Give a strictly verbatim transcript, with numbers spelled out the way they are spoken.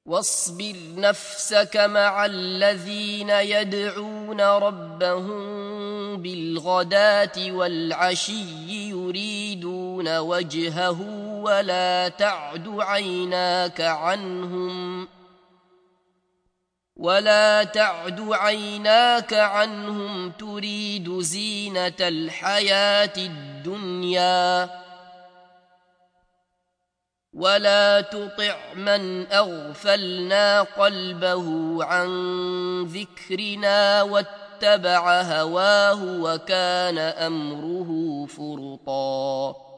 واصبر نفسك مع الذين يدعون ربهم بالغداة والعشي يريدون وجهه ولا تعد عيناك عنهم ولا تعد عيناك عنهم تريد زينة الحياة الدنيا ولا تطع من أغفلنا قلبه عن ذكرنا واتبع هواه وكان أمره فرطا